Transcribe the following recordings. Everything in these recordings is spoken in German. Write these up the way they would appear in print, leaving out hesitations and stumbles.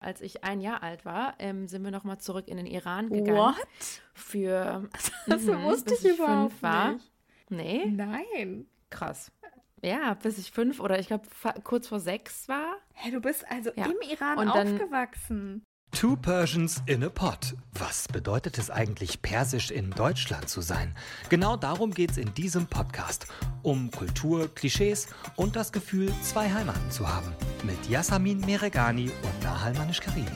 als ich 1 Jahr alt war, sind wir nochmal zurück in den Iran gegangen. What? Das wusste bis ich ich 5 überhaupt war. nicht. Nee? Nein. Krass. Ja, bis ich 5 oder ich glaube kurz vor 6 war. Hey, du bist also Ja. im Iran Und dann- aufgewachsen. Two Persians in a Pot. Was bedeutet es eigentlich, persisch in Deutschland zu sein? Genau darum geht's in diesem Podcast. Um Kultur, Klischees und das Gefühl, 2 Heimaten zu haben. Mit Yasamin Meregani und Nahal Manish-Karimi.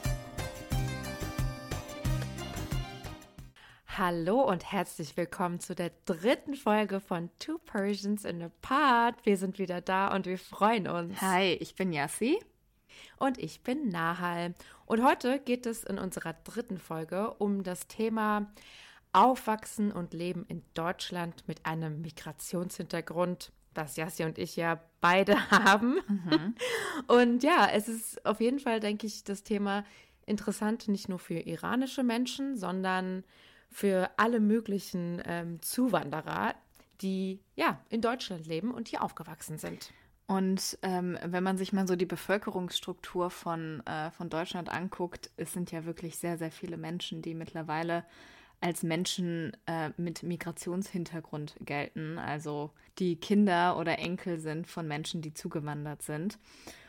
Hallo und herzlich willkommen zu der 3. Folge von Two Persians in a Pod. Wir sind wieder da und wir freuen uns. Hi, ich bin Yassi. Und ich bin Nahal. Und heute geht es in unserer 3. Folge um das Thema Aufwachsen und Leben in Deutschland mit einem Migrationshintergrund, was Yassi und ich ja beide haben. Und ja, es ist auf jeden Fall, denke ich, das Thema interessant, nicht nur für iranische Menschen, sondern für alle möglichen Zuwanderer, die ja in Deutschland leben und hier aufgewachsen sind. Und wenn man sich mal so die Bevölkerungsstruktur von Deutschland anguckt, es sind ja wirklich sehr, sehr viele Menschen, die mittlerweile als Menschen mit Migrationshintergrund gelten. Also die Kinder oder Enkel sind von Menschen, die zugewandert sind.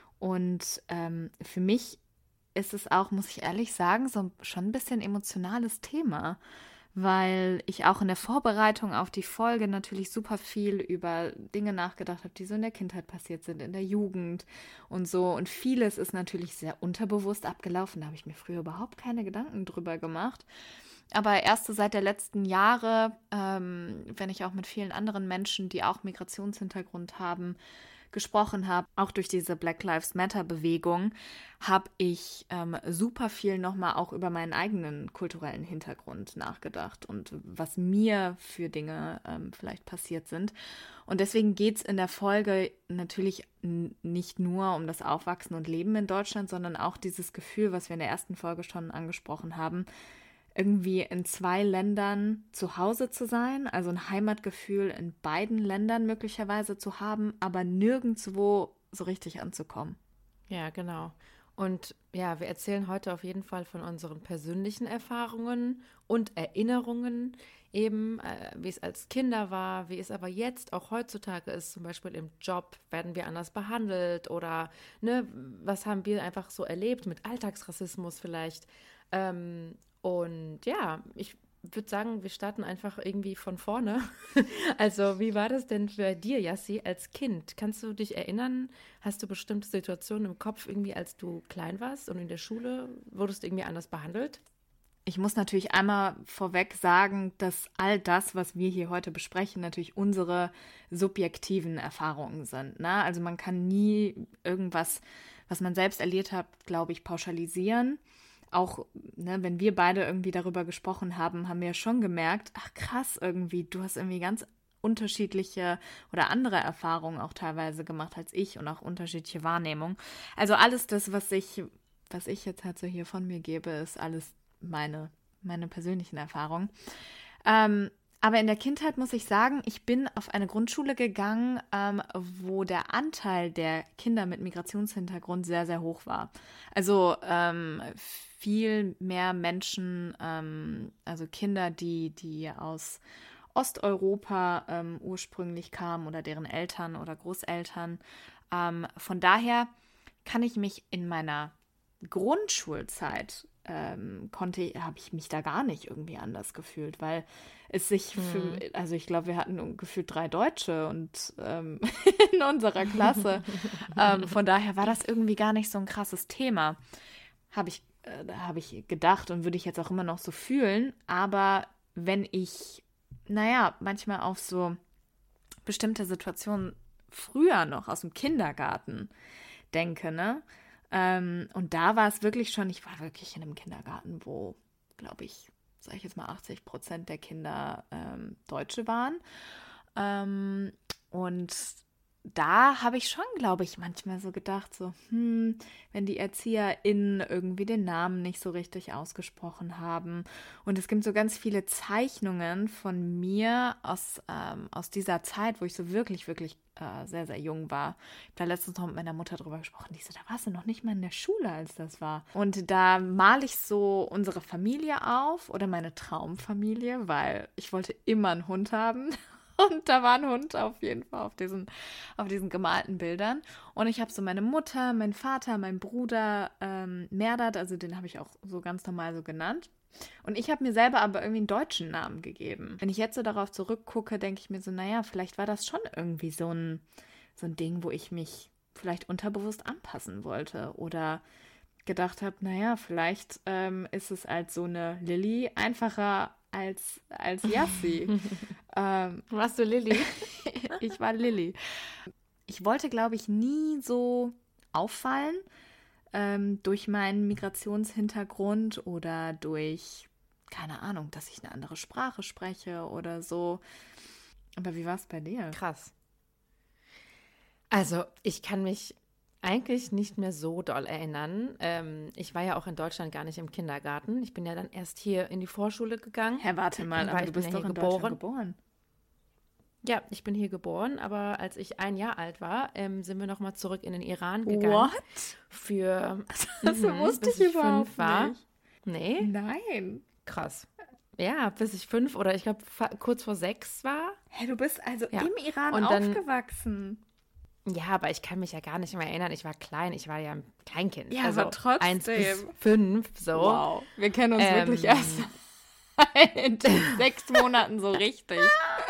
Und für mich ist es auch, muss ich ehrlich sagen, so schon ein bisschen emotionales Thema, weil ich auch in der Vorbereitung auf die Folge natürlich super viel über Dinge nachgedacht habe, die so in der Kindheit passiert sind, in der Jugend und so. Und vieles ist natürlich sehr unterbewusst abgelaufen. Da habe ich mir früher überhaupt keine Gedanken drüber gemacht. Aber erst so seit der letzten Jahre, wenn ich auch mit vielen anderen Menschen, die auch Migrationshintergrund haben, gesprochen habe, auch durch diese Black Lives Matter-Bewegung, habe ich super viel nochmal auch über meinen eigenen kulturellen Hintergrund nachgedacht und was mir für Dinge vielleicht passiert sind. Und deswegen geht es in der Folge natürlich nicht nur um das Aufwachsen und Leben in Deutschland, sondern auch dieses Gefühl, was wir in der ersten Folge schon angesprochen haben, irgendwie in 2 Ländern zu Hause zu sein, also ein Heimatgefühl in beiden Ländern möglicherweise zu haben, aber nirgendwo so richtig anzukommen. Ja, genau. Und ja, wir erzählen heute auf jeden Fall von unseren persönlichen Erfahrungen und Erinnerungen, eben wie es als Kinder war, wie es aber jetzt auch heutzutage ist, zum Beispiel im Job, werden wir anders behandelt oder ne, was haben wir einfach so erlebt mit Alltagsrassismus vielleicht. Und ja, ich würde sagen, wir starten einfach irgendwie von vorne. Also, wie war das denn für dir, Yassi, als Kind? Kannst du dich erinnern? Hast du bestimmte Situationen im Kopf, irgendwie als du klein warst und in der Schule wurdest du irgendwie anders behandelt? Ich muss natürlich einmal vorweg sagen, dass all das, was wir hier heute besprechen, natürlich unsere subjektiven Erfahrungen sind. Ne? Also man kann nie irgendwas, was man selbst erlebt hat, glaube ich, pauschalisieren. Auch ne, wenn wir beide irgendwie darüber gesprochen haben, haben wir schon gemerkt, ach krass irgendwie, du hast irgendwie ganz unterschiedliche oder andere Erfahrungen auch teilweise gemacht als ich und auch unterschiedliche Wahrnehmungen. Also alles das, was ich jetzt halt so hier von mir gebe, ist alles meine persönlichen Erfahrungen. Aber in der Kindheit muss ich sagen, ich bin auf eine Grundschule gegangen, wo der Anteil der Kinder mit Migrationshintergrund sehr, sehr hoch war. Also viel mehr Menschen, also Kinder, die aus Osteuropa ursprünglich kamen oder deren Eltern oder Großeltern. Von daher kann ich mich in meiner Grundschulzeit habe ich mich da gar nicht irgendwie anders gefühlt, weil es sich also ich glaube, wir hatten gefühlt 3 Deutsche und in unserer Klasse. Von daher war das irgendwie gar nicht so ein krasses Thema. Habe ich gedacht und würde ich jetzt auch immer noch so fühlen. Aber wenn ich, manchmal auf so bestimmte Situationen früher noch aus dem Kindergarten denke, ne? Und da war es wirklich schon, ich war wirklich in einem Kindergarten, wo, glaube ich, sage ich jetzt mal 80% der Kinder Deutsche waren. Und da habe ich schon, glaube ich, manchmal so gedacht, so, wenn die ErzieherInnen irgendwie den Namen nicht so richtig ausgesprochen haben. Und es gibt so ganz viele Zeichnungen von mir aus dieser Zeit, wo ich so wirklich, wirklich sehr, sehr jung war. Ich habe da letztens noch mit meiner Mutter drüber gesprochen. Die so, da warst du noch nicht mal in der Schule, als das war. Und da male ich so unsere Familie auf oder meine Traumfamilie, weil ich wollte immer einen Hund haben. Und da war ein Hund auf jeden Fall auf diesen gemalten Bildern. Und ich habe so meine Mutter, meinen Vater, meinen Bruder, Merdat, also den habe ich auch so ganz normal so genannt. Und ich habe mir selber aber irgendwie einen deutschen Namen gegeben. Wenn ich jetzt so darauf zurückgucke, denke ich mir so, naja, vielleicht war das schon irgendwie so ein Ding, wo ich mich vielleicht unterbewusst anpassen wollte. Oder gedacht habe, naja, vielleicht ist es als so eine Lilly einfacher als Yassi. Warst du Lilly? Ich war Lilly. Ich wollte, glaube ich, nie so auffallen durch meinen Migrationshintergrund oder durch, keine Ahnung, dass ich eine andere Sprache spreche oder so. Aber wie war es bei dir? Krass. Also, ich kann mich eigentlich nicht mehr so doll erinnern. Ich war ja auch in Deutschland gar nicht im Kindergarten. Ich bin ja dann erst hier in die Vorschule gegangen. Hä, warte mal, aber du bist doch in Deutschland geboren. Ja, ich bin hier geboren, aber als ich 1 Jahr alt war, sind wir nochmal zurück in den Iran gegangen. What? Das wusste ich überhaupt nicht. Nee? Nein. Krass. Ja, bis ich 5 oder ich glaube kurz vor 6 war. Hä, du bist also Ja. im Iran Und dann- aufgewachsen. Ja, aber ich kann mich ja gar nicht mehr erinnern. Ich war klein, ich war ja ein Kleinkind. Ja, also aber trotzdem. 1 bis 5, so. Wow, wir kennen uns wirklich erst in 6 Monaten so richtig.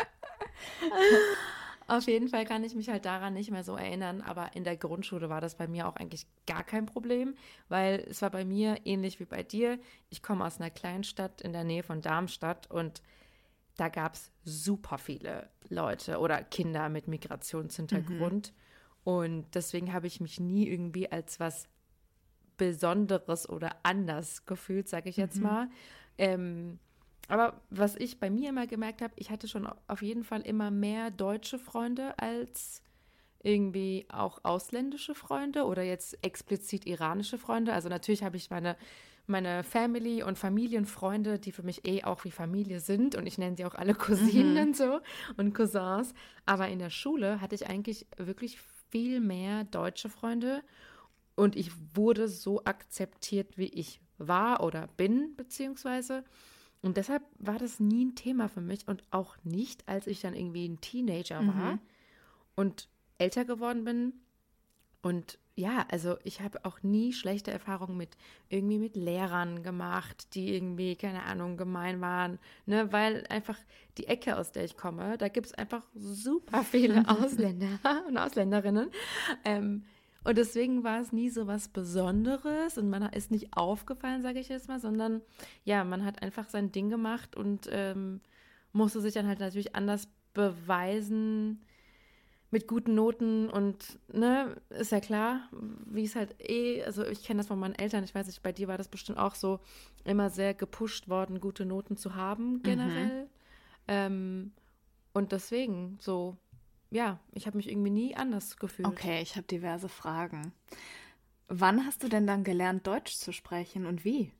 Auf jeden Fall kann ich mich halt daran nicht mehr so erinnern, aber in der Grundschule war das bei mir auch eigentlich gar kein Problem, weil es war bei mir ähnlich wie bei dir. Ich komme aus einer Kleinstadt in der Nähe von Darmstadt und da gab es super viele Leute oder Kinder mit Migrationshintergrund. Und deswegen habe ich mich nie irgendwie als was Besonderes oder anders gefühlt, sage ich jetzt mal. Aber was ich bei mir immer gemerkt habe, ich hatte schon auf jeden Fall immer mehr deutsche Freunde als irgendwie auch ausländische Freunde oder jetzt explizit iranische Freunde. Also natürlich habe ich meine Family und Familienfreunde, die für mich auch wie Familie sind und ich nenne sie auch alle Cousinen und so und Cousins. Aber in der Schule hatte ich eigentlich wirklich viel mehr deutsche Freunde und ich wurde so akzeptiert, wie ich war oder bin, beziehungsweise. Und deshalb war das nie ein Thema für mich und auch nicht, als ich dann irgendwie ein Teenager war und älter geworden bin. Und ja, also ich habe auch nie schlechte Erfahrungen mit Lehrern gemacht, die irgendwie, keine Ahnung, gemein waren, ne, weil einfach die Ecke, aus der ich komme, da gibt es einfach super viele Ausländer und Ausländerinnen. Und deswegen war es nie so was Besonderes und man ist nicht aufgefallen, sage ich jetzt mal, sondern ja, man hat einfach sein Ding gemacht und musste sich dann halt natürlich anders beweisen mit guten Noten und, ne, ist ja klar, wie es halt also ich kenne das von meinen Eltern, ich weiß nicht, bei dir war das bestimmt auch so, immer sehr gepusht worden, gute Noten zu haben generell. Und deswegen so, ja, ich habe mich irgendwie nie anders gefühlt. Okay, ich habe diverse Fragen. Wann hast du denn dann gelernt, Deutsch zu sprechen und wie?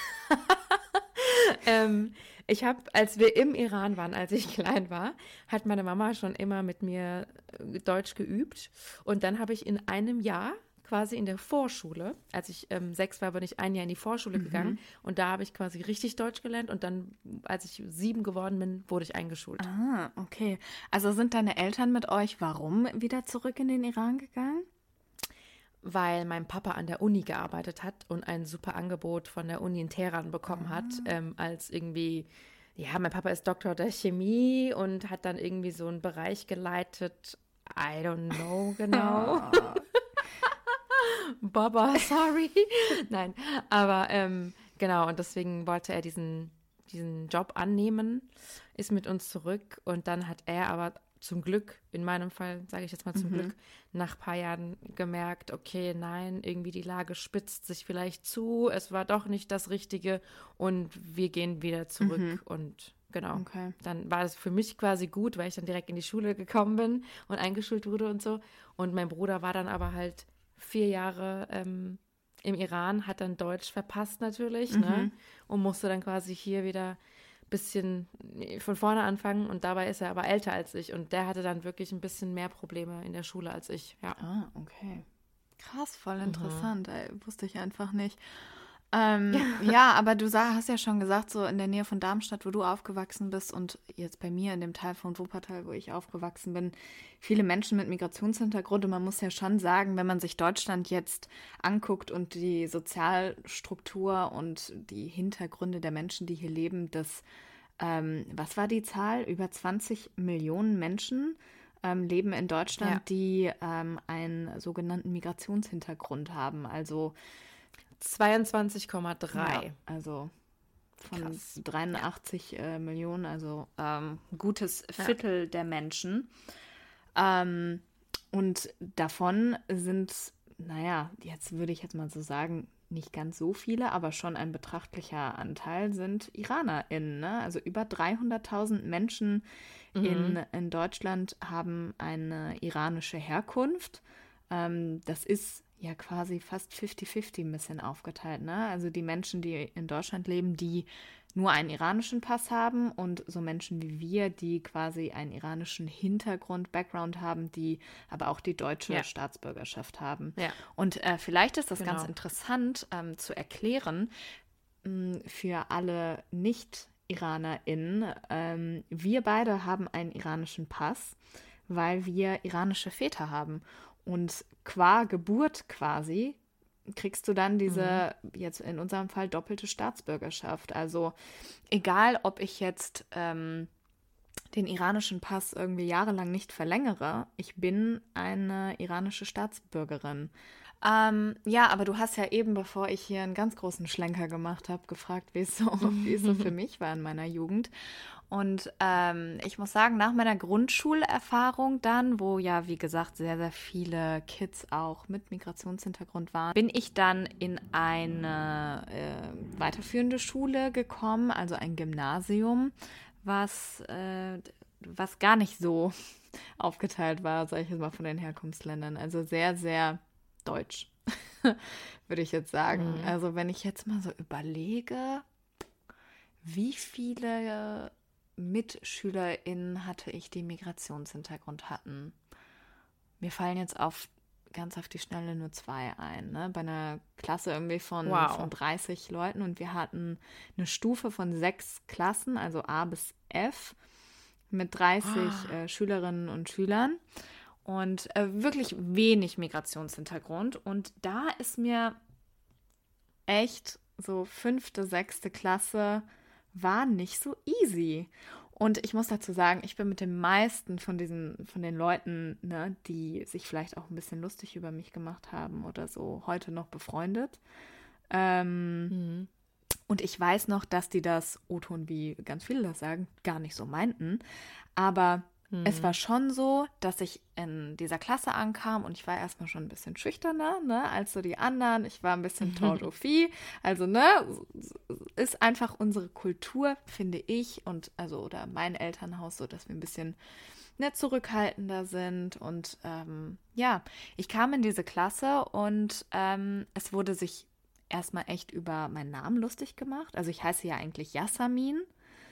Ich habe, als wir im Iran waren, als ich klein war, hat meine Mama schon immer mit mir Deutsch geübt. Und dann habe ich in einem Jahr, quasi in der Vorschule, als ich 6 war, bin ich 1 Jahr in die Vorschule gegangen. Und da habe ich quasi richtig Deutsch gelernt. Und dann, als ich 7 geworden bin, wurde ich eingeschult. Ah, okay. Also sind deine Eltern mit euch, warum wieder zurück in den Iran gegangen? Weil mein Papa an der Uni gearbeitet hat und ein super Angebot von der Uni in Teheran bekommen hat, als irgendwie, ja, mein Papa ist Doktor der Chemie und hat dann irgendwie so einen Bereich geleitet, I don't know genau. Baba, sorry. Nein, aber genau, und deswegen wollte er diesen Job annehmen, ist mit uns zurück und dann hat er aber zum Glück, in meinem Fall, sage ich jetzt mal zum Glück, nach ein paar Jahren gemerkt, okay, nein, irgendwie die Lage spitzt sich vielleicht zu, es war doch nicht das Richtige und wir gehen wieder zurück und genau. Okay. Dann war es für mich quasi gut, weil ich dann direkt in die Schule gekommen bin und eingeschult wurde und so. Und mein Bruder war dann aber halt 4 Jahre im Iran, hat dann Deutsch verpasst natürlich, ne? Und musste dann quasi hier wieder ein bisschen von vorne anfangen. Und dabei ist er aber älter als ich. Und der hatte dann wirklich ein bisschen mehr Probleme in der Schule als ich, ja. Ah, okay. Krass, voll interessant. Ey, wusste ich einfach nicht. Ja, aber du hast ja schon gesagt, so in der Nähe von Darmstadt, wo du aufgewachsen bist und jetzt bei mir in dem Teil von Wuppertal, wo ich aufgewachsen bin, viele Menschen mit Migrationshintergrund. Und man muss ja schon sagen, wenn man sich Deutschland jetzt anguckt und die Sozialstruktur und die Hintergründe der Menschen, die hier leben, was war die Zahl? Über 20 Millionen Menschen leben in Deutschland, die einen sogenannten Migrationshintergrund haben. Also 22,3. ja, also von Krass. 83 Millionen, also gutes Viertel der Menschen. Und davon sind, jetzt würde ich jetzt mal so sagen, nicht ganz so viele, aber schon ein betrachtlicher Anteil sind IranerInnen. Ne? Also über 300.000 Menschen in Deutschland haben eine iranische Herkunft. Das ist ja quasi fast 50-50 ein bisschen aufgeteilt. Ne? Also die Menschen, die in Deutschland leben, die nur einen iranischen Pass haben und so Menschen wie wir, die quasi einen iranischen Hintergrund, Background haben, die aber auch die deutsche Staatsbürgerschaft haben. Ja. Und vielleicht ist das Genau. ganz interessant zu erklären für alle Nicht-IranerInnen. Wir beide haben einen iranischen Pass, weil wir iranische Väter haben. Und qua Geburt quasi kriegst du dann diese, jetzt in unserem Fall, doppelte Staatsbürgerschaft. Also egal, ob ich jetzt den iranischen Pass irgendwie jahrelang nicht verlängere, ich bin eine iranische Staatsbürgerin. Ja, aber du hast ja eben, bevor ich hier einen ganz großen Schlenker gemacht habe, gefragt, wie es so für mich war in meiner Jugend. Und ich muss sagen, nach meiner Grundschulerfahrung dann, wo ja, wie gesagt, sehr, sehr viele Kids auch mit Migrationshintergrund waren, bin ich dann in eine weiterführende Schule gekommen, also ein Gymnasium, was gar nicht so aufgeteilt war, sage ich jetzt mal, von den Herkunftsländern. Also sehr, sehr deutsch, würde ich jetzt sagen. Also wenn ich jetzt mal so überlege, wie viele MitschülerInnen hatte ich, die Migrationshintergrund hatten. Mir fallen jetzt ganz auf die Schnelle nur 2 ein. Ne? Bei einer Klasse irgendwie von 30 Leuten und wir hatten eine Stufe von 6 Klassen, also A bis F, mit 30 Schülerinnen und Schülern und wirklich wenig Migrationshintergrund. Und da ist mir echt so 5., 6. Klasse war nicht so easy. Und ich muss dazu sagen, ich bin mit den meisten von den Leuten, ne, die sich vielleicht auch ein bisschen lustig über mich gemacht haben oder so, heute noch befreundet. Und ich weiß noch, dass die das, O-Ton, wie ganz viele das sagen, gar nicht so meinten. Aber es war schon so, dass ich in dieser Klasse ankam und ich war erstmal schon ein bisschen schüchterner, ne, als so die anderen. Ich war ein bisschen Tortophie. Also, ne, ist einfach unsere Kultur, finde ich, und also, oder mein Elternhaus so, dass wir ein bisschen zurückhaltender sind. Und ja, ich kam in diese Klasse und es wurde sich erstmal echt über meinen Namen lustig gemacht. Also ich heiße ja eigentlich Yasamin.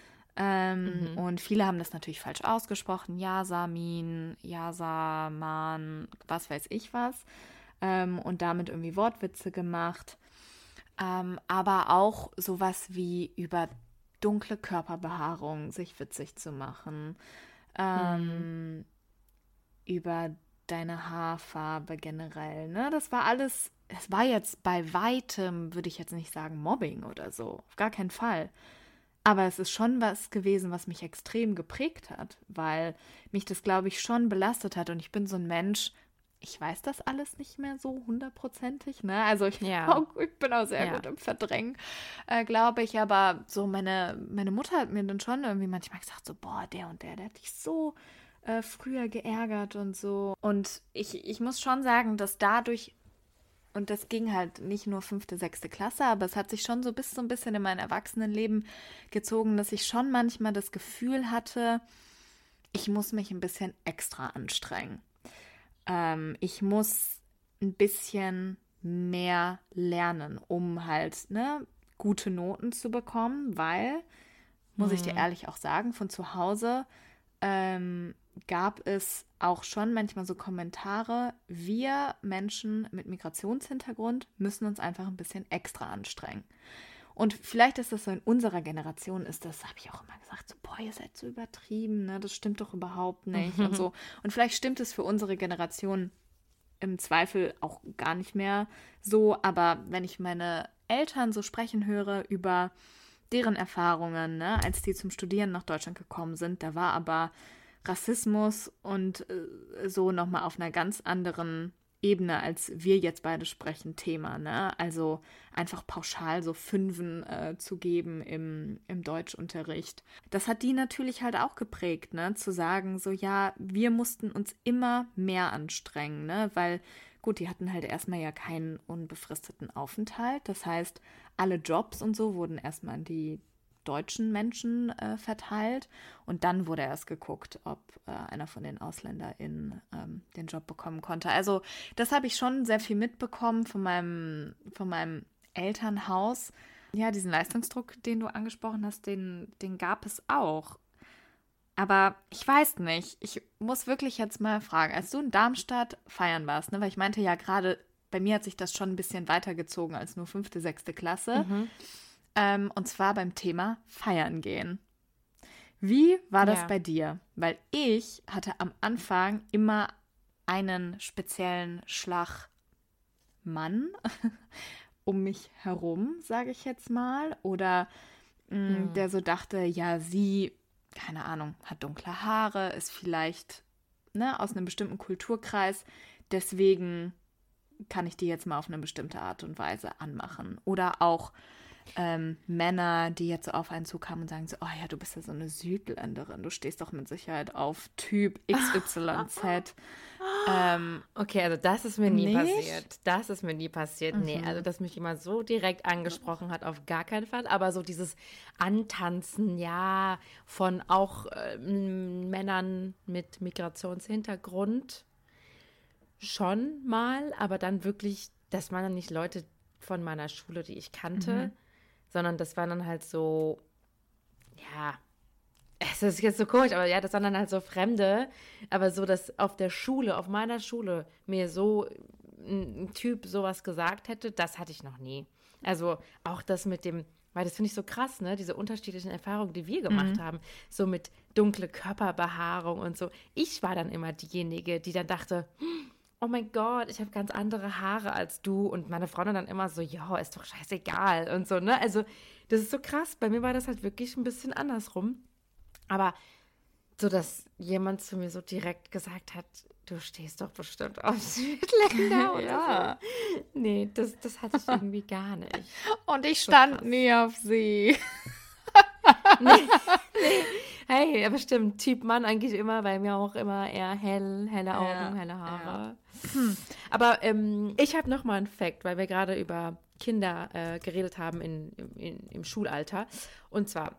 Und viele haben das natürlich falsch ausgesprochen. Yasamin, Yasaman, was weiß ich was. Und damit irgendwie Wortwitze gemacht. Aber auch sowas wie über dunkle Körperbehaarung sich witzig zu machen. Über deine Haarfarbe generell. Ne? Das war alles, es war jetzt bei weitem, würde ich jetzt nicht sagen, Mobbing oder so. Auf gar keinen Fall. Aber es ist schon was gewesen, was mich extrem geprägt hat, weil mich das, glaube ich, schon belastet hat. Und ich bin so ein Mensch, ich weiß das alles nicht mehr so 100%, ne? Also ich bin auch sehr gut im Verdrängen, glaube ich. Aber so meine Mutter hat mir dann schon irgendwie manchmal gesagt, so, boah, der und der hat dich so früher geärgert und so. Und ich muss schon sagen, dass dadurch und das ging halt nicht nur 5., 6. Klasse, aber es hat sich schon so ein bisschen in mein Erwachsenenleben gezogen, dass ich schon manchmal das Gefühl hatte, ich muss mich ein bisschen extra anstrengen. Ich muss ein bisschen mehr lernen, um halt, gute Noten zu bekommen, weil, muss ich dir ehrlich auch sagen, von zu Hause gab es auch schon manchmal so Kommentare, wir Menschen mit Migrationshintergrund müssen uns einfach ein bisschen extra anstrengen. Und vielleicht ist das so in unserer Generation, habe ich auch immer gesagt, so, boah, ihr seid so übertrieben, ne? Das stimmt doch überhaupt nicht und so. Und vielleicht stimmt es für unsere Generation im Zweifel auch gar nicht mehr so, aber wenn ich meine Eltern so sprechen höre über deren Erfahrungen, ne, als die zum Studieren nach Deutschland gekommen sind, da war aber Rassismus und so nochmal auf einer ganz anderen Ebene, als wir jetzt beide sprechen, Thema, ne? Also einfach pauschal so Fünfen zu geben im Deutschunterricht. Das hat die natürlich halt auch geprägt, ne? Zu sagen, so ja, wir mussten uns immer mehr anstrengen, ne? Weil, gut, die hatten halt erstmal ja keinen unbefristeten Aufenthalt. Das heißt, alle Jobs und so wurden erstmal an die deutschen Menschen verteilt und dann wurde erst geguckt, ob einer von den AusländerInnen den Job bekommen konnte. Also das habe ich schon sehr viel mitbekommen von meinem Elternhaus. Ja, diesen Leistungsdruck, den du angesprochen hast, den gab es auch. Aber ich weiß nicht, ich muss wirklich jetzt mal fragen, als du in Darmstadt feiern warst, ne, weil ich meinte ja gerade, bei mir hat sich das schon ein bisschen weitergezogen als nur 5., 6. Klasse. Und zwar beim Thema Feiern gehen. Wie war das bei dir? Weil ich hatte am Anfang immer einen speziellen Schlag Mann um mich herum, sage ich jetzt mal. Oder der so dachte, ja, sie, keine Ahnung, hat dunkle Haare, ist vielleicht aus einem bestimmten Kulturkreis. Deswegen kann ich die jetzt mal auf eine bestimmte Art und Weise anmachen. Oder auch Männer, die jetzt so auf einen zukamen und sagen so, oh ja, du bist ja so eine Südländerin, du stehst doch mit Sicherheit auf Typ XYZ. Okay, also das ist mir nie passiert. Das ist mir nie passiert. Nee, also dass mich jemand so direkt angesprochen hat, auf gar keinen Fall. Aber so dieses Antanzen, ja, von auch Männern mit Migrationshintergrund schon mal, aber dann wirklich, das waren dann nicht Leute von meiner Schule, die ich kannte, sondern das waren dann halt so, ja, es ist jetzt so komisch, aber ja, das waren dann halt so Fremde, aber so, dass auf meiner Schule mir so ein Typ sowas gesagt hätte, das hatte ich noch nie. Also auch das mit dem, weil das finde ich so krass, ne, diese unterschiedlichen Erfahrungen, die wir gemacht haben, so mit dunkle Körperbehaarung und so. Ich war dann immer diejenige, die dann dachte, oh mein Gott, ich habe ganz andere Haare als du. Und meine Freundin dann immer so, ja, ist doch scheißegal und so, ne? Also, das ist so krass. Bei mir war das halt wirklich ein bisschen andersrum. Aber so, dass jemand zu mir so direkt gesagt hat, du stehst doch bestimmt auf Südländer oder so. Nee, das hatte ich irgendwie gar nicht. Und ich stand nie auf sie. Nee. Hey, aber stimmt, Typ Mann eigentlich immer, bei mir auch immer eher helle Augen, helle Haare. Ja. Aber ich habe noch mal einen Fact, weil wir gerade über Kinder geredet haben im Schulalter. Und zwar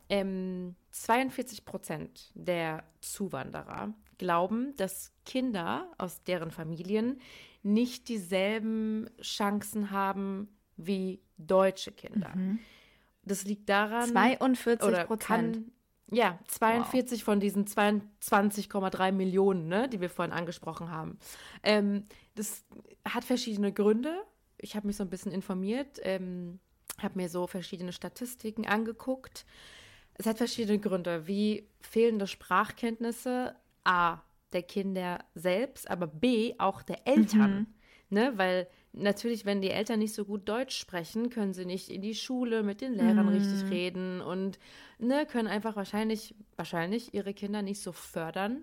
42% der Zuwanderer glauben, dass Kinder aus deren Familien nicht dieselben Chancen haben wie deutsche Kinder. Das liegt daran... 42%. Ja, 42 von diesen 22,3 Millionen, ne, die wir vorhin angesprochen haben. Das hat verschiedene Gründe. Ich habe mich so ein bisschen informiert, habe mir so verschiedene Statistiken angeguckt. Es hat verschiedene Gründe, wie fehlende Sprachkenntnisse, A, der Kinder selbst, aber B, auch der Eltern. Ne, weil natürlich, wenn die Eltern nicht so gut Deutsch sprechen, können sie nicht in die Schule mit den Lehrern richtig reden und können einfach wahrscheinlich ihre Kinder nicht so fördern.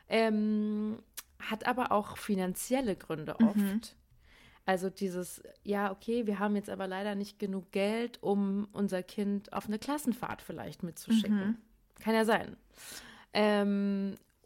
Hat aber auch finanzielle Gründe oft. Also dieses, ja, okay, wir haben jetzt aber leider nicht genug Geld, um unser Kind auf eine Klassenfahrt vielleicht mitzuschicken. Kann ja sein.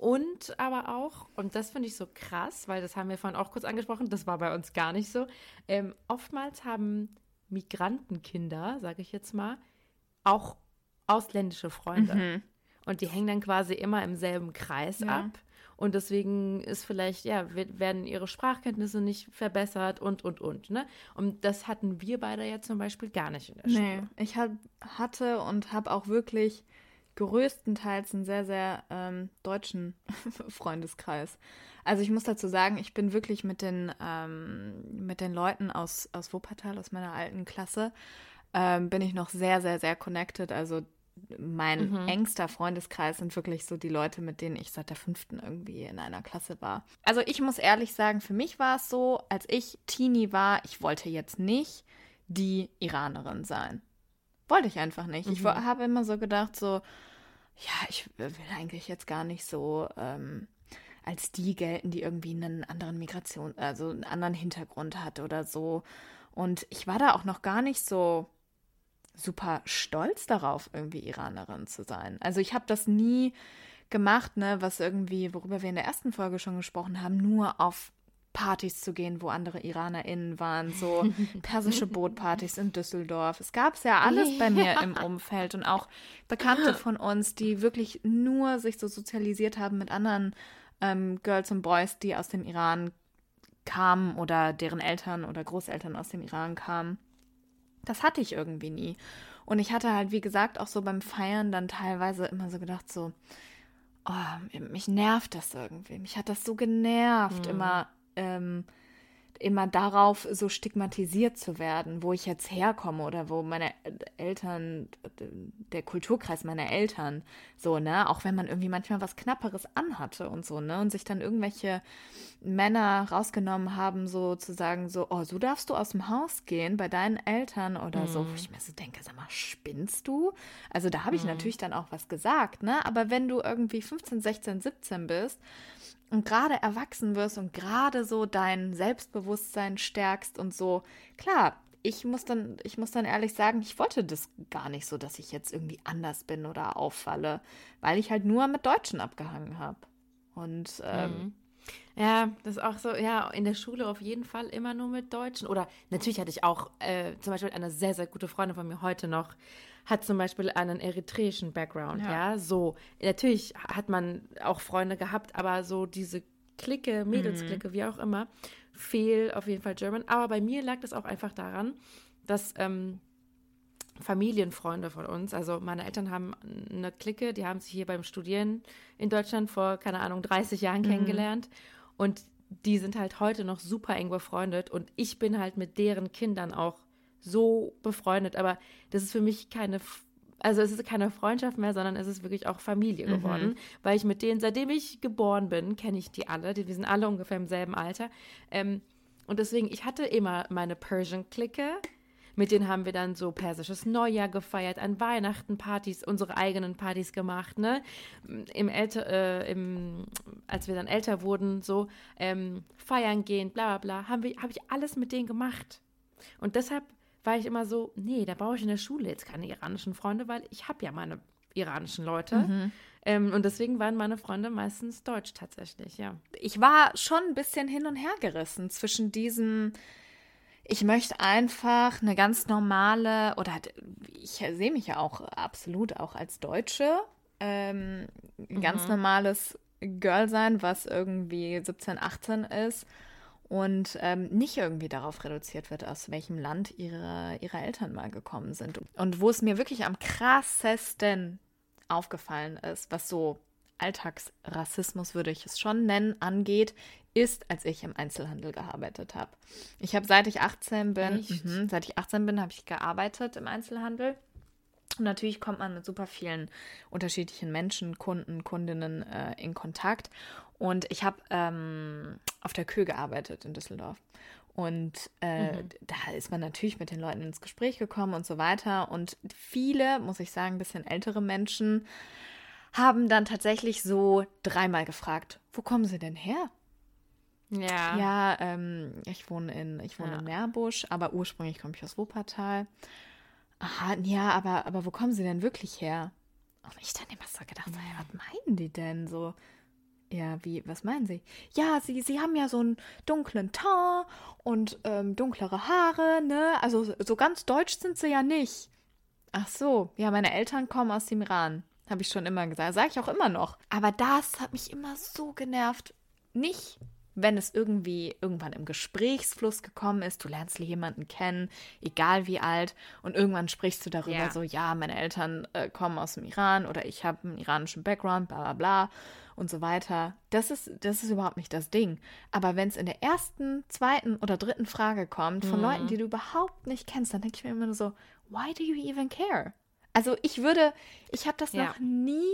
Und aber auch, und das finde ich so krass, weil das haben wir vorhin auch kurz angesprochen, das war bei uns gar nicht so, oftmals haben Migrantenkinder, sage ich jetzt mal, auch ausländische Freunde. Mhm. Und die hängen dann quasi immer im selben Kreis Ja. ab. Und deswegen ist vielleicht, werden ihre Sprachkenntnisse nicht verbessert und, ne? Und das hatten wir beide ja zum Beispiel gar nicht in der Schule. Ich hatte und habe auch wirklich größtenteils einen sehr, sehr deutschen Freundeskreis. Also ich muss dazu sagen, ich bin wirklich mit den Leuten aus Wuppertal, aus meiner alten Klasse, bin ich noch sehr, sehr, sehr connected. Also mein engster Freundeskreis sind wirklich so die Leute, mit denen ich seit der 5. irgendwie in einer Klasse war. Also ich muss ehrlich sagen, für mich war es so, als ich Teenie war, ich wollte jetzt nicht die Iranerin sein. Wollte ich einfach nicht. Ich habe immer so gedacht, so, ja, ich will eigentlich jetzt gar nicht so als die gelten, die irgendwie einen anderen also einen anderen Hintergrund hat oder so. Und ich war da auch noch gar nicht so super stolz darauf, irgendwie Iranerin zu sein. Also ich habe das nie gemacht, ne, was irgendwie, worüber wir in der ersten Folge schon gesprochen haben, nur auf Partys zu gehen, wo andere IranerInnen waren, so persische Bootpartys in Düsseldorf. Es gab es ja alles bei mir im Umfeld und auch Bekannte von uns, die wirklich nur sich so sozialisiert haben mit anderen Girls und Boys, die aus dem Iran kamen oder deren Eltern oder Großeltern aus dem Iran kamen. Das hatte ich irgendwie nie. Und ich hatte halt, wie gesagt, auch so beim Feiern dann teilweise immer so gedacht, so, oh, mich nervt das irgendwie. Mich hat das so genervt, immer darauf so stigmatisiert zu werden, wo ich jetzt herkomme oder wo meine Eltern, der Kulturkreis meiner Eltern, so, ne, auch wenn man irgendwie manchmal was Knapperes anhatte und so, ne, und sich dann irgendwelche Männer rausgenommen haben, so zu sagen, so, oh, so darfst du aus dem Haus gehen bei deinen Eltern oder so, wo ich mir so denke, sag mal, spinnst du? Also da habe ich natürlich dann auch was gesagt, ne, aber wenn du irgendwie 15, 16, 17 bist, und gerade erwachsen wirst und gerade so dein Selbstbewusstsein stärkst und so, klar, ich muss dann ehrlich sagen, ich wollte das gar nicht so, dass ich jetzt irgendwie anders bin oder auffalle, weil ich halt nur mit Deutschen abgehangen habe. Und Ja, das ist auch so, ja, in der Schule auf jeden Fall immer nur mit Deutschen. Oder natürlich hatte ich auch zum Beispiel eine sehr, sehr gute Freundin von mir heute noch, hat zum Beispiel einen eritreischen Background, ja, so. Natürlich hat man auch Freunde gehabt, aber so diese Clique, Mädelsklicke, wie auch immer, viel auf jeden Fall German. Aber bei mir lag das auch einfach daran, dass Familienfreunde von uns, also meine Eltern haben eine Clique, die haben sich hier beim Studieren in Deutschland vor, keine Ahnung, 30 Jahren kennengelernt und die sind halt heute noch super eng befreundet und ich bin halt mit deren Kindern auch so befreundet, aber das ist für mich also es ist keine Freundschaft mehr, sondern es ist wirklich auch Familie geworden, weil ich mit denen, seitdem ich geboren bin, kenne ich die alle, wir sind alle ungefähr im selben Alter und deswegen, ich hatte immer meine Persian-Clique, mit denen haben wir dann so persisches Neujahr gefeiert, an Weihnachten Partys, unsere eigenen Partys gemacht, ne? Als wir dann älter wurden, so feiern gehen, bla bla bla, habe ich alles mit denen gemacht. Und deshalb war ich immer so, nee, da brauche ich in der Schule jetzt keine iranischen Freunde, weil ich habe ja meine iranischen Leute. Und deswegen waren meine Freunde meistens deutsch tatsächlich, ja. Ich war schon ein bisschen hin und her gerissen zwischen diesem, ich möchte einfach eine ganz normale, oder ich sehe mich ja auch absolut auch als Deutsche, ganz normales Girl sein, was irgendwie 17, 18 ist und nicht irgendwie darauf reduziert wird, aus welchem Land ihre Eltern mal gekommen sind. Und wo es mir wirklich am krassesten aufgefallen ist, was so Alltagsrassismus, würde ich es schon nennen, angeht, ist, als ich im Einzelhandel gearbeitet habe. Ich habe, seit ich 18 bin, habe ich gearbeitet im Einzelhandel. Und natürlich kommt man mit super vielen unterschiedlichen Menschen, Kunden, Kundinnen in Kontakt. Und ich habe auf der Kö gearbeitet in Düsseldorf. Und da ist man natürlich mit den Leuten ins Gespräch gekommen und so weiter. Und viele, muss ich sagen, ein bisschen ältere Menschen haben dann tatsächlich so 3-mal gefragt, wo kommen Sie denn her? Ja. Ja, ich wohne in Meerbusch, aber ursprünglich komme ich aus Wuppertal. Aha, ja, aber wo kommen Sie denn wirklich her? Und ich dann immer so gedacht, was meinen die denn so? Ja, was meinen Sie? Ja, Sie haben ja so einen dunklen Teint und dunklere Haare, ne? Also so ganz deutsch sind Sie ja nicht. Ach so, ja, meine Eltern kommen aus dem Iran. Habe ich schon immer gesagt. Sage ich auch immer noch. Aber das hat mich immer so genervt. Nicht, wenn es irgendwann im Gesprächsfluss gekommen ist, du lernst jemanden kennen, egal wie alt, und irgendwann sprichst du darüber so, ja, meine Eltern kommen aus dem Iran oder ich habe einen iranischen Background, bla bla bla und so weiter. Das ist überhaupt nicht das Ding. Aber wenn es in der ersten, zweiten oder dritten Frage kommt von Leuten, die du überhaupt nicht kennst, dann denke ich mir immer nur so, why do you even care? Also ich habe das noch nie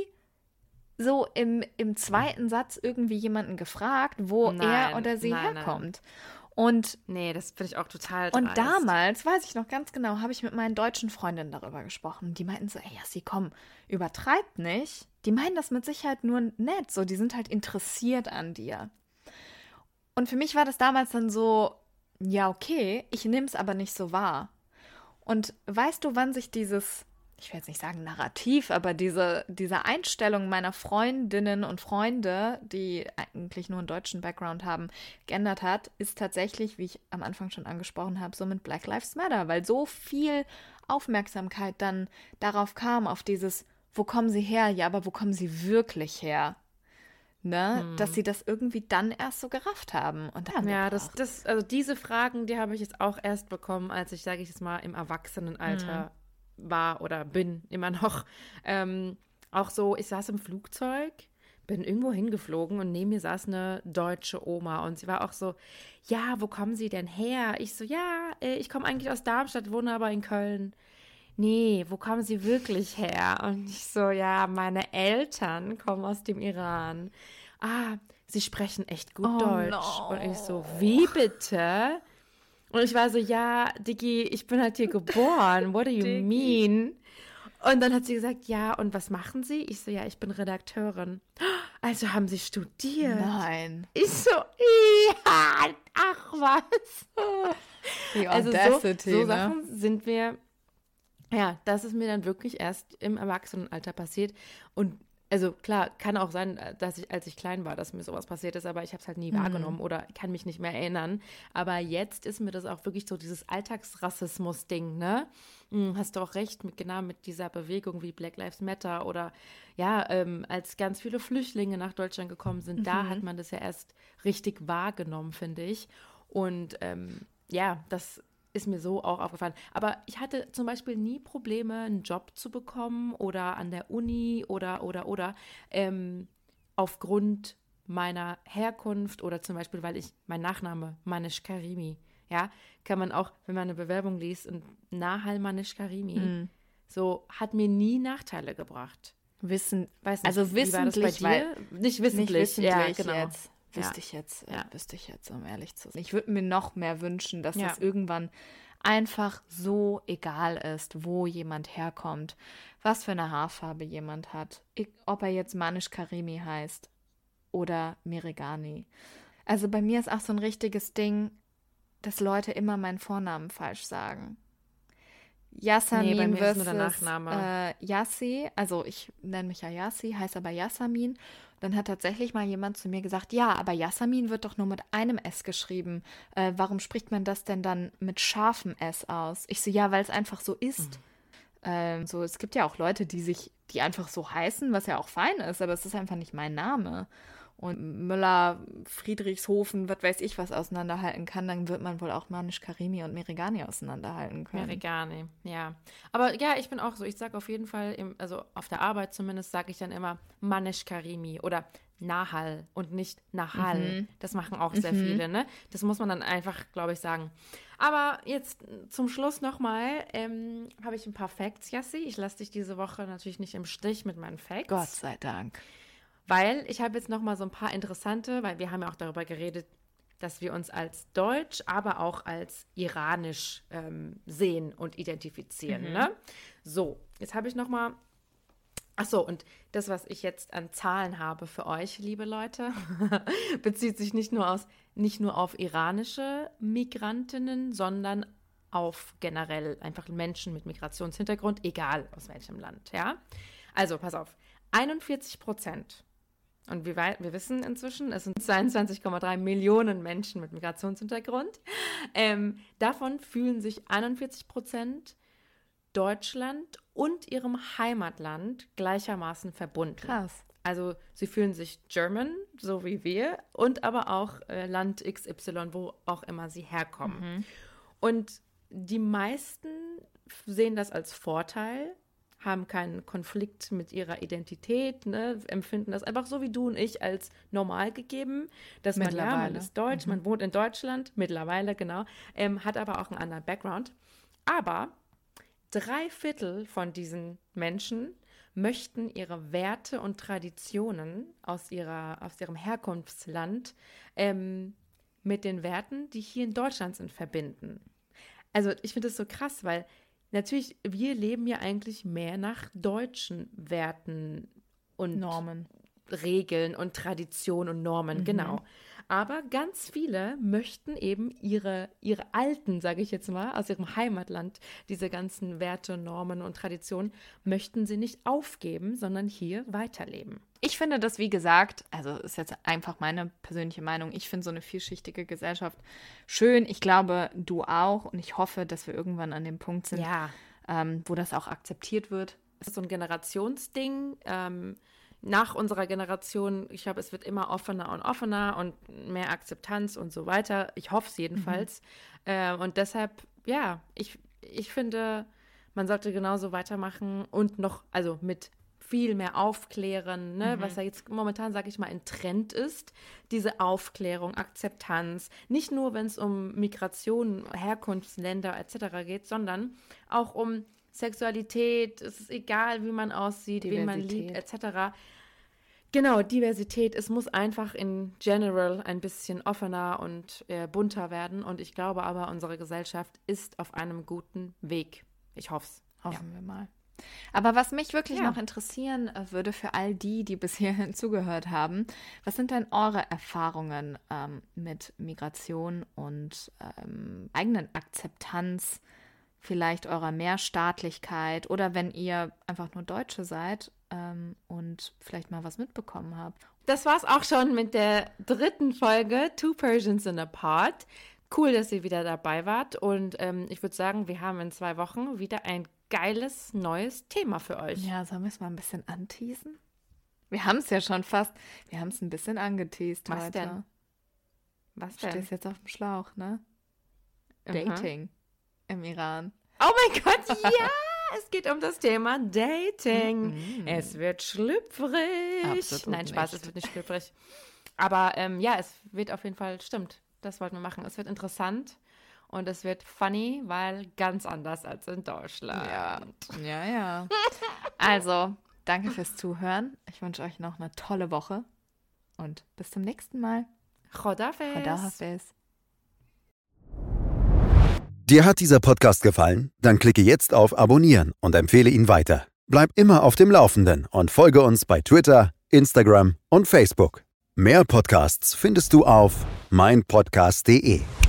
so im zweiten Satz irgendwie jemanden gefragt, wo er oder sie herkommt. Und nee, das finde ich auch total dreist. Und damals, weiß ich noch ganz genau, habe ich mit meinen deutschen Freundinnen darüber gesprochen. Die meinten so, ey, Jassi, komm, übertreib nicht. Die meinen das mit Sicherheit nur nett, so, die sind halt interessiert an dir. Und für mich war das damals dann so, ja, okay, ich nehme es aber nicht so wahr. Und weißt du, wann sich dieses, ich will jetzt nicht sagen Narrativ, aber diese Einstellung meiner Freundinnen und Freunde, die eigentlich nur einen deutschen Background haben, geändert hat, ist tatsächlich, wie ich am Anfang schon angesprochen habe, so mit Black Lives Matter, weil so viel Aufmerksamkeit dann darauf kam, auf dieses, wo kommen sie her? Ja, aber wo kommen sie wirklich her? Ne? Dass sie das irgendwie dann erst so gerafft haben. Und dann also diese Fragen, die habe ich jetzt auch erst bekommen, als ich, sage ich jetzt mal, im Erwachsenenalter war oder bin immer noch. Auch so, ich saß im Flugzeug, bin irgendwo hingeflogen und neben mir saß eine deutsche Oma und sie war auch so, ja, wo kommen Sie denn her? Ich so, ja, ich komme eigentlich aus Darmstadt, wohne aber in Köln. Nee, wo kommen Sie wirklich her? Und ich so, ja, meine Eltern kommen aus dem Iran. Ah, Sie sprechen echt gut Deutsch. No. Und ich so, wie bitte? Und ich war so, ja, Diggi, ich bin halt hier geboren. What do you mean? Und dann hat sie gesagt, ja, und was machen Sie? Ich so, ja, ich bin Redakteurin. Also haben Sie studiert? Nein. Ich so, ja, ach was. Die Also Audacity, so ne? Sachen sind wir, ja, das ist mir dann wirklich erst im Erwachsenenalter passiert. Und also klar, kann auch sein, dass ich, als ich klein war, dass mir sowas passiert ist, aber ich habe es halt nie wahrgenommen oder kann mich nicht mehr erinnern. Aber jetzt ist mir das auch wirklich so dieses Alltagsrassismus-Ding, ne? Hast du auch recht, genau mit dieser Bewegung wie Black Lives Matter oder ja, als ganz viele Flüchtlinge nach Deutschland gekommen sind, da hat man das ja erst richtig wahrgenommen, finde ich. Und ja, das ist mir so auch aufgefallen. Aber ich hatte zum Beispiel nie Probleme, einen Job zu bekommen oder an der Uni oder aufgrund meiner Herkunft oder zum Beispiel, weil ich, mein Nachname, Manish Karimi, ja, kann man auch, wenn man eine Bewerbung liest und Nahal Manish Karimi, so hat mir nie Nachteile gebracht. Weiß nicht, Also wissentlich, wie war das bei dir? Nicht wissentlich, ja, genau. Jetzt. Wüsste ich jetzt, um ehrlich zu sein. Ich würde mir noch mehr wünschen, dass das irgendwann einfach so egal ist, wo jemand herkommt, was für eine Haarfarbe jemand hat, ob er jetzt Manish Karimi heißt oder Mirigani. Also bei mir ist auch so ein richtiges Ding, dass Leute immer meinen Vornamen falsch sagen. Yasamin versus Yassi, also ich nenne mich ja Yassi, heiße aber Yasamin. Dann hat tatsächlich mal jemand zu mir gesagt, ja, aber Yasamin wird doch nur mit einem S geschrieben. Warum spricht man das denn dann mit scharfem S aus? Ich so, ja, weil es einfach so ist. So, es gibt ja auch Leute, die einfach so heißen, was ja auch fein ist, aber es ist einfach nicht mein Name. Und Müller, Friedrichshofen, was weiß ich, was auseinanderhalten kann, dann wird man wohl auch Manish Karimi und Mirigani auseinanderhalten können. Mirigani, ja. Aber ja, ich bin auch so, ich sage auf jeden Fall, also auf der Arbeit zumindest, sage ich dann immer Manish Karimi oder Nahal und nicht Nahal. Das machen auch sehr viele, ne? Das muss man dann einfach, glaube ich, sagen. Aber jetzt zum Schluss nochmal, habe ich ein paar Facts, Jassi. Ich lasse dich diese Woche natürlich nicht im Stich mit meinen Facts. Gott sei Dank. Weil ich habe jetzt noch mal so ein paar interessante, weil wir haben ja auch darüber geredet, dass wir uns als deutsch, aber auch als iranisch sehen und identifizieren. Ne? So, jetzt habe ich noch mal, ach so, und das, was ich jetzt an Zahlen habe für euch, liebe Leute, bezieht sich nicht nur auf iranische Migrantinnen, sondern auf generell einfach Menschen mit Migrationshintergrund, egal aus welchem Land. Ja? Also, pass auf, 41% Und wir wissen inzwischen, es sind 22,3 Millionen Menschen mit Migrationshintergrund. Davon fühlen sich 41% Deutschland und ihrem Heimatland gleichermaßen verbunden. Krass. Also sie fühlen sich German, so wie wir, und aber auch Land XY, wo auch immer sie herkommen. Und die meisten sehen das als Vorteil, haben keinen Konflikt mit ihrer Identität, ne, empfinden das einfach so wie du und ich als normal gegeben, dass man ist deutsch, man wohnt in Deutschland, mittlerweile, genau, hat aber auch einen anderen Background. Aber 3/4 von diesen Menschen möchten ihre Werte und Traditionen aus ihrem Herkunftsland mit den Werten, die hier in Deutschland sind, verbinden. Also ich finde das so krass, weil natürlich, wir leben ja eigentlich mehr nach deutschen Werten und Normen. Regeln und Traditionen und Normen, genau. Aber ganz viele möchten eben ihre alten, sage ich jetzt mal, aus ihrem Heimatland, diese ganzen Werte, Normen und Traditionen, möchten sie nicht aufgeben, sondern hier weiterleben. Ich finde das, wie gesagt, also ist jetzt einfach meine persönliche Meinung, ich finde so eine vielschichtige Gesellschaft schön. Ich glaube, du auch. Und ich hoffe, dass wir irgendwann an dem Punkt sind, wo das auch akzeptiert wird. Es ist so ein Generationsding. Nach unserer Generation, ich glaube, es wird immer offener und mehr Akzeptanz und so weiter. Ich hoffe es jedenfalls. Und deshalb, ja, ich finde, man sollte genauso weitermachen und noch, also mit viel mehr aufklären, ne? Was ja jetzt momentan, sage ich mal, ein Trend ist, diese Aufklärung, Akzeptanz, nicht nur, wenn es um Migration, Herkunftsländer etc. geht, sondern auch um Sexualität, es ist egal, wie man aussieht, wen man liebt, etc. Genau, Diversität, es muss einfach in general ein bisschen offener und bunter werden und ich glaube aber, unsere Gesellschaft ist auf einem guten Weg. Ich hoffe es. Hoffen wir mal. Aber was mich wirklich noch interessieren würde für all die bis hierhin zugehört haben, was sind denn eure Erfahrungen mit Migration und eigenen Akzeptanz, vielleicht eurer Mehrstaatlichkeit oder wenn ihr einfach nur Deutsche seid und vielleicht mal was mitbekommen habt? Das war's auch schon mit der 3. Folge Two Persians in a Pod. Cool, dass ihr wieder dabei wart und ich würde sagen, wir haben in 2 Wochen wieder ein geiles neues Thema für euch. Ja, sollen wir es mal ein bisschen anteasen? Wir haben es ja schon fast, wir haben es ein bisschen angeteast Was heute. denn? Was denn? Stehst jetzt auf dem Schlauch, ne? Dating im Iran. Oh mein Gott, ja! Es geht um das Thema Dating. Es wird schlüpfrig. Absolut Nein, Spaß, nicht. es wird nicht schlüpfrig. Aber ja, es wird auf jeden Fall, stimmt, das wollten wir machen. Es wird interessant und es wird funny, weil ganz anders als in Deutschland. Ja. Also, danke fürs Zuhören. Ich wünsche euch noch eine tolle Woche und bis zum nächsten Mal. Chodafes. Dir hat dieser Podcast gefallen? Dann klicke jetzt auf Abonnieren und empfehle ihn weiter. Bleib immer auf dem Laufenden und folge uns bei Twitter, Instagram und Facebook. Mehr Podcasts findest du auf meinpodcast.de.